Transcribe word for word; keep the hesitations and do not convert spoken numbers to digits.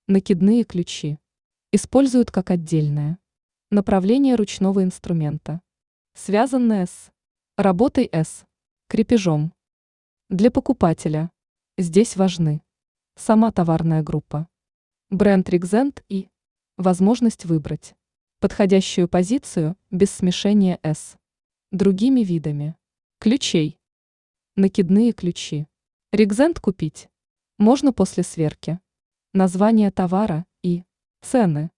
Накидные ключи. Используют как отдельное направление ручного инструмента, связанное с работой с крепежом. Для покупателя здесь важны сама товарная группа, бренд Ригзент и возможность выбрать подходящую позицию без смешения с другими видами ключей. Накидные ключи. Ригзент купить можно после сверки названия товара и цены.